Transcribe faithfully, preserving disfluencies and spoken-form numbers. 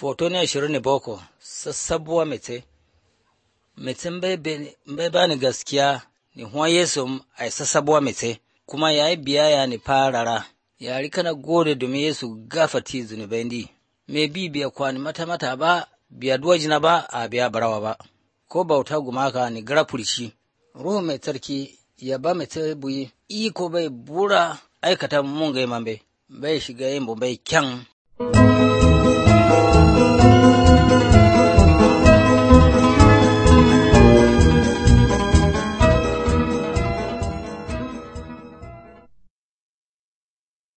Foto ne ashirin ne boko, sassabuwa mece, mecen bai bani gaskiya ni huwa Yesu ai sassabuwa mece, kuma ya yi biyaya ni farara, ya rika na gode domin Yesu gafati zunubai ndi, me bi biya kwani mata mata ba, biya duwajina ba a biya barawa ba, ko bauta gumaka ni gara furishi, ruhu mai tsarki ya ba mece buyi, iko bai bura aikata mun gai mambe, bai shiga yin bai kyan.